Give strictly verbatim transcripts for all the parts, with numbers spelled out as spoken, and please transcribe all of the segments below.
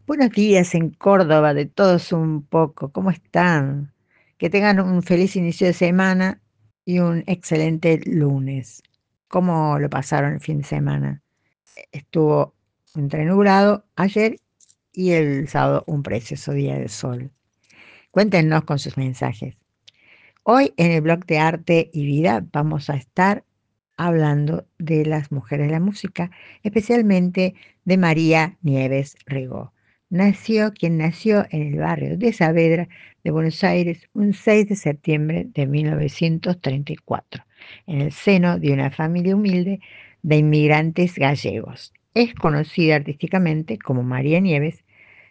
Buenos días en Córdoba, de todos un poco. ¿Cómo están? Que tengan un feliz inicio de semana y un excelente lunes. ¿Cómo lo pasaron el fin de semana? Estuvo entre nublado ayer y el sábado un precioso día de sol. Cuéntenos con sus mensajes. Hoy en el blog de Arte y Vida vamos a estar hablando de las mujeres de la música, especialmente de María Nieves Rigó. Nació quien nació en el barrio de Saavedra de Buenos Aires un seis de septiembre de mil novecientos treinta y cuatro, en el seno de una familia humilde de inmigrantes gallegos. Es conocida artísticamente como María Nieves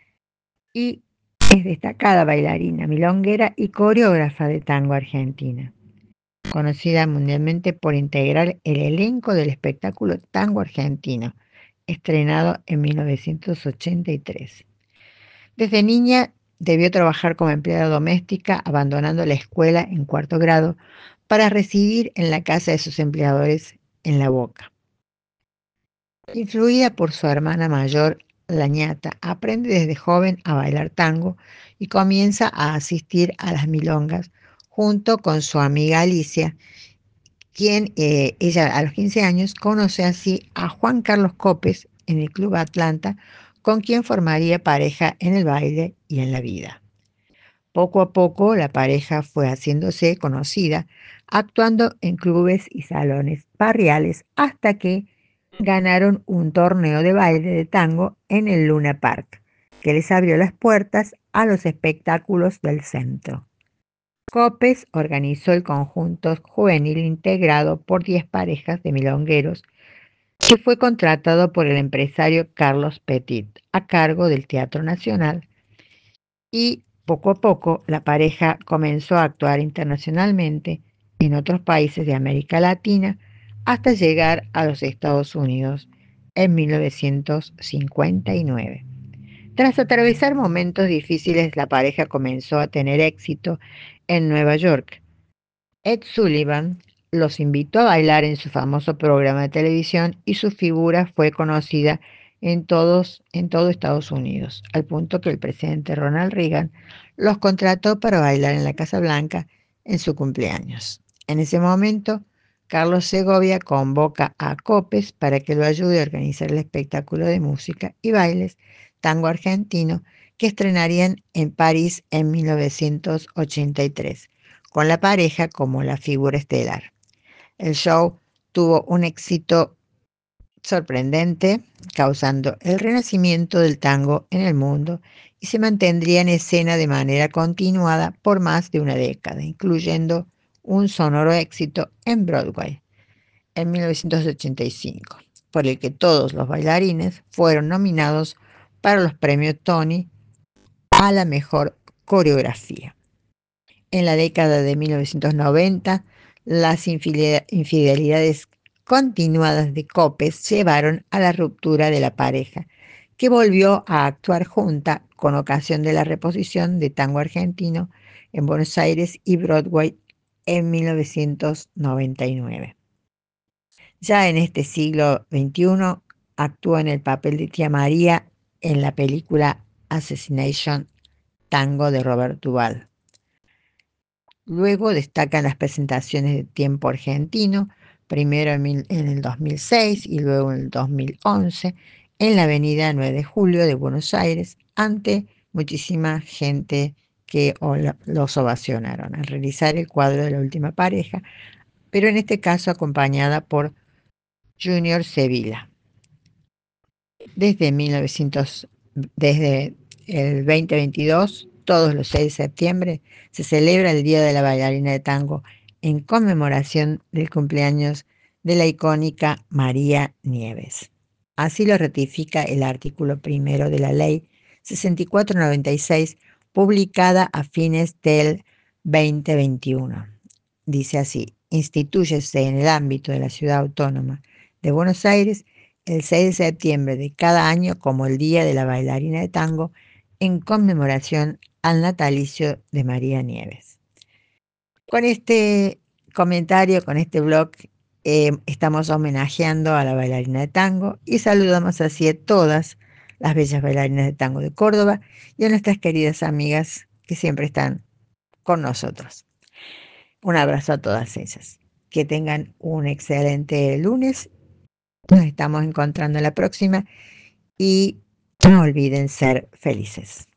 y es destacada bailarina, milonguera y coreógrafa de tango argentina, conocida mundialmente por integrar el elenco del espectáculo Tango Argentino, estrenado en mil novecientos ochenta y tres. Desde niña debió trabajar como empleada doméstica, abandonando la escuela en cuarto grado para residir en la casa de sus empleadores en La Boca. Influida por su hermana mayor, la ñata, aprende desde joven a bailar tango y comienza a asistir a las milongas junto con su amiga Alicia, quien eh, ella a los quince años conoce así a Juan Carlos Copes en el Club Atlanta, con quien formaría pareja en el baile y en la vida. Poco a poco la pareja fue haciéndose conocida, actuando en clubes y salones barriales hasta que ganaron un torneo de baile de tango en el Luna Park, que les abrió las puertas a los espectáculos del centro. Copes organizó el conjunto juvenil integrado por diez parejas de milongueros que fue contratado por el empresario Carlos Petit a cargo del Teatro Nacional, y poco a poco la pareja comenzó a actuar internacionalmente en otros países de América Latina hasta llegar a los Estados Unidos en mil novecientos cincuenta y nueve. Tras atravesar momentos difíciles, la pareja comenzó a tener éxito en Nueva York. Ed Sullivan los invitó a bailar en su famoso programa de televisión y su figura fue conocida en, todos, en todo Estados Unidos, al punto que el presidente Ronald Reagan los contrató para bailar en la Casa Blanca en su cumpleaños. En ese momento, Carlos Segovia convoca a Copes para que lo ayude a organizar el espectáculo de música y bailes Tango Argentino que estrenarían en París en mil novecientos ochenta y tres, con la pareja como la figura estelar. El show tuvo un éxito sorprendente, causando el renacimiento del tango en el mundo, y se mantendría en escena de manera continuada por más de una década, incluyendo un sonoro éxito en Broadway en mil novecientos ochenta y cinco, por el que todos los bailarines fueron nominados para los premios Tony a la mejor coreografía. En la década de mil novecientos noventa, las infidelidades continuadas de Copes llevaron a la ruptura de la pareja, que volvió a actuar junta con ocasión de la reposición de Tango Argentino en Buenos Aires y Broadway en mil novecientos noventa y nueve. Ya en este siglo veintiuno actuó en el papel de Tía María en la película Assassination Tango de Robert Duvall. Luego destacan las presentaciones de Tiempo Argentino, primero en, mil, en el dos mil seis y luego en el dos mil once, en la avenida nueve de julio de Buenos Aires, ante muchísima gente que los ovacionaron al realizar el cuadro de la última pareja, pero en este caso acompañada por Junior Sevilla. Desde mil novecientos, desde el veinte veintidós, todos los seis de septiembre, se celebra el Día de la Bailarina de Tango en conmemoración del cumpleaños de la icónica María Nieves. Así lo ratifica el artículo primero de la Ley sesenta y cuatro noventa y seis, publicada a fines del veinte veintiuno. Dice así: instituyese en el ámbito de la Ciudad Autónoma de Buenos Aires el seis de septiembre de cada año como el Día de la Bailarina de Tango, en conmemoración al natalicio de María Nieves. Con este comentario, con este blog, eh, estamos homenajeando a la bailarina de tango y saludamos así a todas las bellas bailarinas de tango de Córdoba y a nuestras queridas amigas que siempre están con nosotros. Un abrazo a todas ellas. Que tengan un excelente lunes. Nos estamos encontrando en la próxima y no olviden ser felices.